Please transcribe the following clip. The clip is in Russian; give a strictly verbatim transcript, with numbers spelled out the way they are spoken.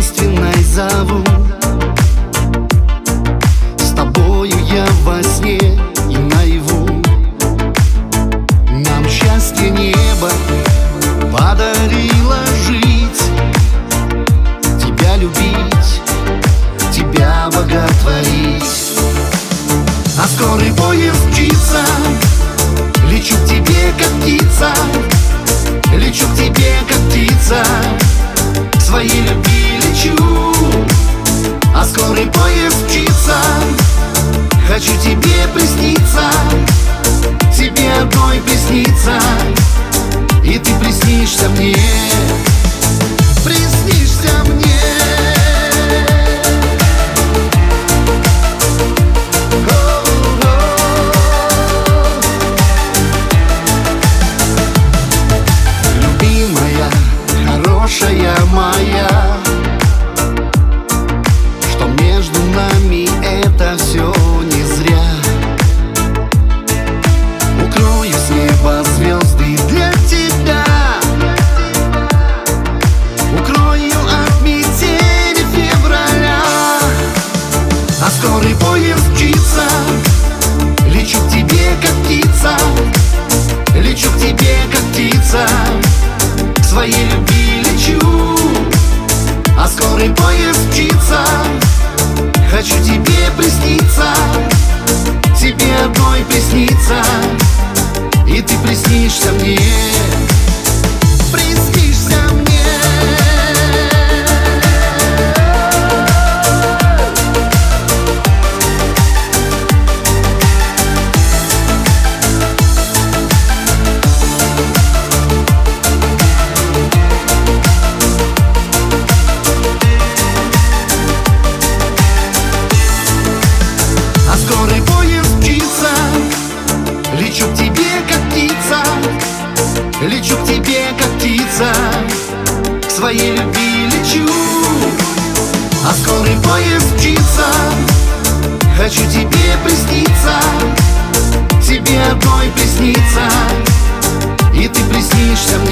единственной зову. С тобою я во сне и наяву. Нам счастье небо подарило жить, тебя любить, тебя боготворить. А скорый поезд мчится, лечу к тебе, как птица, лечу к тебе, как птица, к своей любви лечу. А скорый поезд мчится, хочу тебе присниться, тебе одной присниться, и ты приснишься мне, приснишься мне. Хорошая моя, что между нами это все не зря. Укрою с неба звезды для тебя, укрою от метели февраля. А скорый поезд мчится, лечу к тебе, как птица, лечу к тебе, как птица, к своей любви лечу. А скорый поезд мчится, хочу тебе присниться, тебе одной присниться, и ты приснишься мне, приснишься мне. Скорый поезд мчится, лечу к тебе, как птица, лечу к тебе, как птица, к своей любви лечу. А скорый поезд мчится, хочу тебе присниться, тебе одной присниться, и ты приснишься мне.